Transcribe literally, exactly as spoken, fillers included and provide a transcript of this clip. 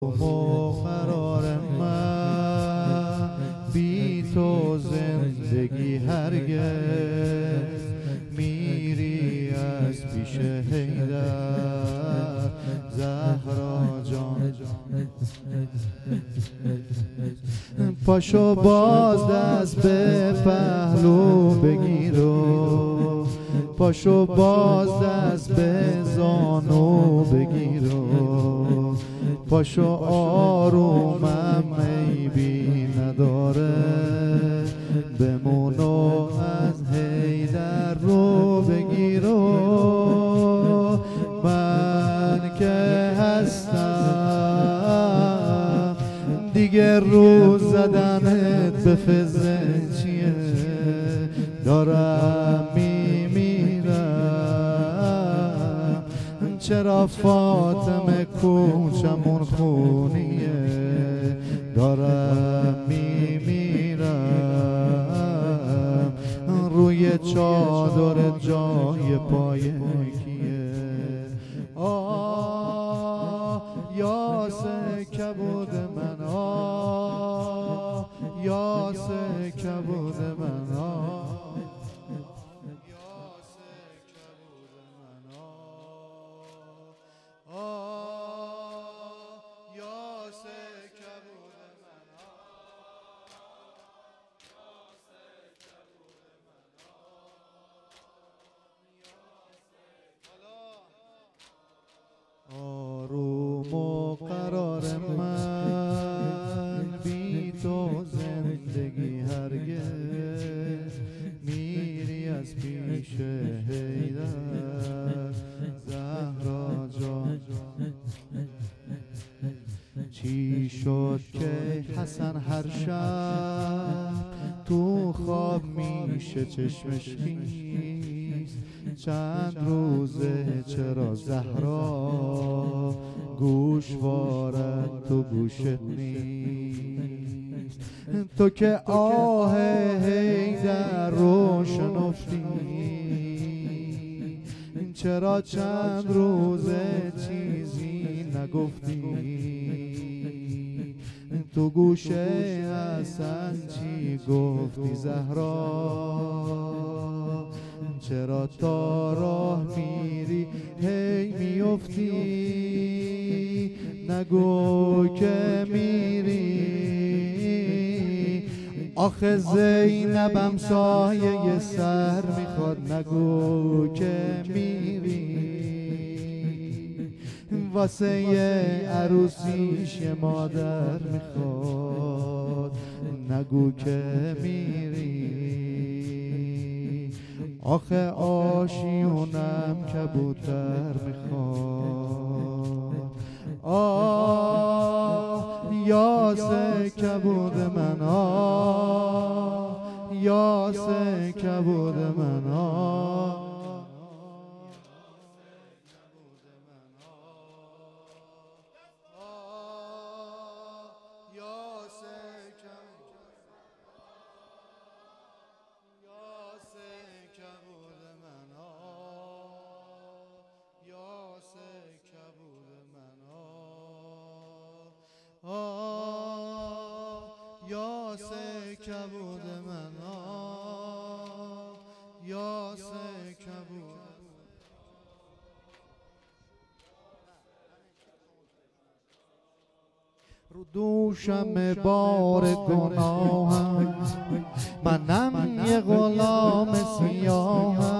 و قرار من بی تو زندگی هرگز میری از پیش حیدر زهرا جان. پاشو باز دست به پهلو بگیر و پاشو باز دست به زانو بگیر و پاشو آرومم عیبی نداره بمونو از حیدر رو بگیر و من که هستم دیگه رو زدنت به فزه چیه دارم میمیرم چرا فاطمه کوچمون خونیه دارم میمیرم روی چادر جای پای کیه آه یاسه کبود من آه یاسه کبود من آه آروم و قرار من بی تو زندگی هرگز میری از پیش حیدر زهرا جان. چی شد که حسن هر شب تو خواب میشه چشمش خیس چند روزه چرا زهرا گوشوارت تو گوشت نیست تو که آه حیدر رو شنفتی چرا چند روزه چیزی نگفتی تو گوشه حسن چی گفتی زهرا چرا تا راه میری هی میفتی نگو که میری آخه زینبم سایه سر میخواد نگو که میری واسه یه عروسیش یه مادر میخواد نگو که میری آخه آشیونم کبوتر میخواد آه یاسه کبود من آه یاسه کبود من آه یاسه کبود من آه یاسه کبود رو دوشم بار گناه